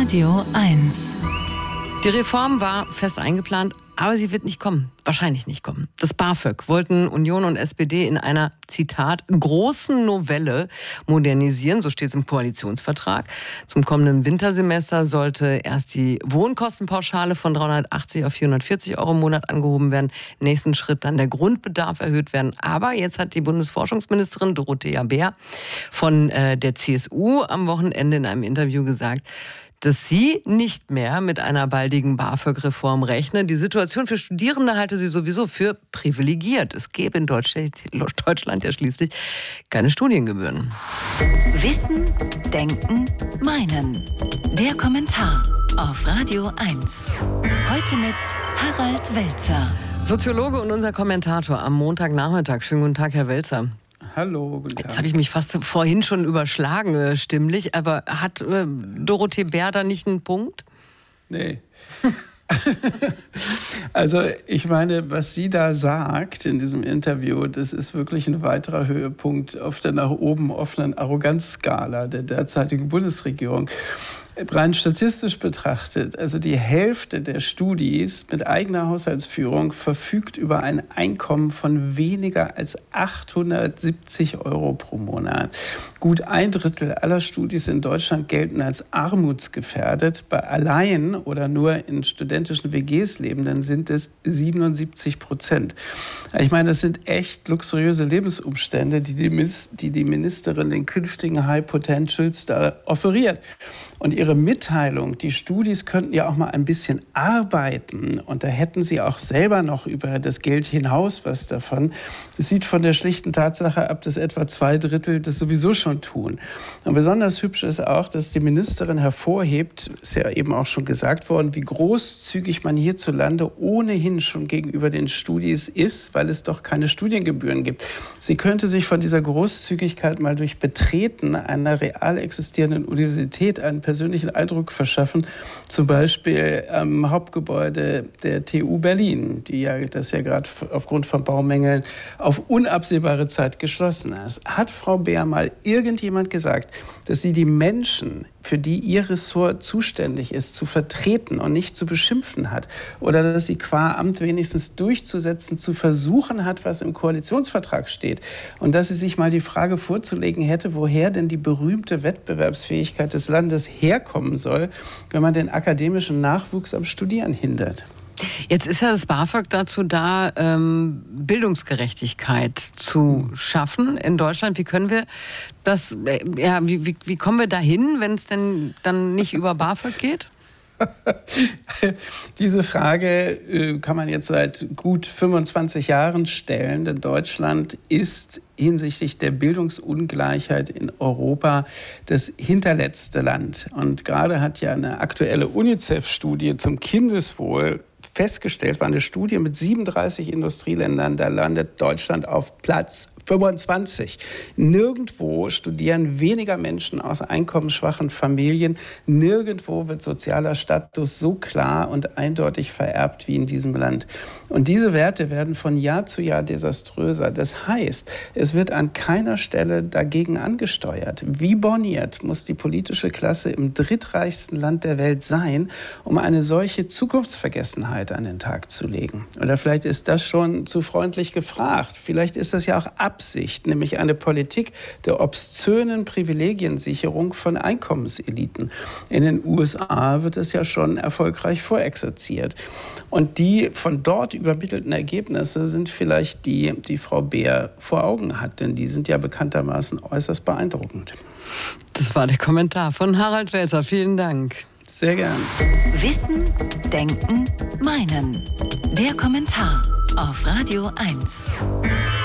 Radio 1. Die Reform war fest eingeplant, aber sie wird nicht kommen. Wahrscheinlich nicht kommen. Das BAföG wollten Union und SPD in einer, Zitat, großen Novelle modernisieren. So steht es im Koalitionsvertrag. Zum kommenden Wintersemester sollte erst die Wohnkostenpauschale von 380 auf 440 Euro im Monat angehoben werden. Im nächsten Schritt dann der Grundbedarf erhöht werden. Aber jetzt hat die Bundesforschungsministerin Dorothea Bär von der CSU am Wochenende in einem Interview gesagt, dass sie nicht mehr mit einer baldigen BAföG-Reform rechne. Die Situation für Studierende halte sie sowieso für privilegiert. Es gäbe in Deutschland ja schließlich keine Studiengebühren. Wissen, Denken, Meinen. Der Kommentar auf Radio 1. Heute mit Harald Welzer. Soziologe und unser Kommentator am Montagnachmittag. Schönen guten Tag, Herr Welzer. Hallo, guten Tag. Jetzt habe ich mich fast vorhin schon überschlagen, stimmlich. Aber hat Dorothee Bär da nicht einen Punkt? Nee. Also ich meine, was sie da sagt in diesem Interview, das ist wirklich ein weiterer Höhepunkt auf der nach oben offenen Arroganzskala der derzeitigen Bundesregierung. Rein statistisch betrachtet, also die Hälfte der Studis mit eigener Haushaltsführung verfügt über ein Einkommen von weniger als 870 Euro pro Monat. Gut ein Drittel aller Studis in Deutschland gelten als armutsgefährdet. Bei allein oder nur in studentischen WGs Lebenden sind es 77%. Ich meine, das sind echt luxuriöse Lebensumstände, die die Ministerin den künftigen High Potentials da offeriert. Und ihre Mitteilung, die Studis könnten ja auch mal ein bisschen arbeiten und da hätten sie auch selber noch über das Geld hinaus was davon. Das sieht von der schlichten Tatsache ab, dass etwa 2/3 das sowieso schon tun. Und besonders hübsch ist auch, dass die Ministerin hervorhebt, ist ja eben auch schon gesagt worden, wie großzügig man hierzulande ohnehin schon gegenüber den Studis ist, weil es doch keine Studiengebühren gibt. Sie könnte sich von dieser Großzügigkeit mal durch Betreten einer real existierenden Universität einen persönlichen Eindruck verschaffen, zum Beispiel am Hauptgebäude der TU Berlin, das ja gerade aufgrund von Baumängeln auf unabsehbare Zeit geschlossen ist. Hat Frau Bär mal irgendjemand gesagt, dass sie die Menschen, für die ihr Ressort zuständig ist, zu vertreten und nicht zu beschimpfen hat? Oder dass sie qua Amt wenigstens durchzusetzen, zu versuchen hat, was im Koalitionsvertrag steht? Und dass sie sich mal die Frage vorzulegen hätte, woher denn die berühmte Wettbewerbsfähigkeit des Landes herkommen soll, wenn man den akademischen Nachwuchs am Studieren hindert. Jetzt ist ja das BAföG dazu da, Bildungsgerechtigkeit zu schaffen in Deutschland. Wie können wir das, wie kommen wir dahin, wenn es denn dann nicht über BAföG geht? Diese Frage kann man jetzt seit gut 25 Jahren stellen, denn Deutschland ist hinsichtlich der Bildungsungleichheit in Europa das hinterletzte Land. Und gerade hat ja eine aktuelle UNICEF-Studie zum Kindeswohl festgestellt, war eine Studie mit 37 Industrieländern, da landet Deutschland auf Platz 25. Nirgendwo studieren weniger Menschen aus einkommensschwachen Familien. Nirgendwo wird sozialer Status so klar und eindeutig vererbt wie in diesem Land. Und diese Werte werden von Jahr zu Jahr desaströser. Das heißt, es wird an keiner Stelle dagegen angesteuert. Wie borniert muss die politische Klasse im drittreichsten Land der Welt sein, um eine solche Zukunftsvergessenheit an den Tag zu legen? Oder vielleicht ist das schon zu freundlich gefragt. Vielleicht ist das ja auch Absicht, nämlich eine Politik der obszönen Privilegiensicherung von Einkommenseliten. In den USA wird es ja schon erfolgreich vorexerziert. Und die von dort übermittelten Ergebnisse sind vielleicht die Frau Bär vor Augen hat, denn die sind ja bekanntermaßen äußerst beeindruckend. Das war der Kommentar von Harald Welzer. Vielen Dank. Sehr gern. Wissen, Denken, Meinen. Der Kommentar auf Radio 1.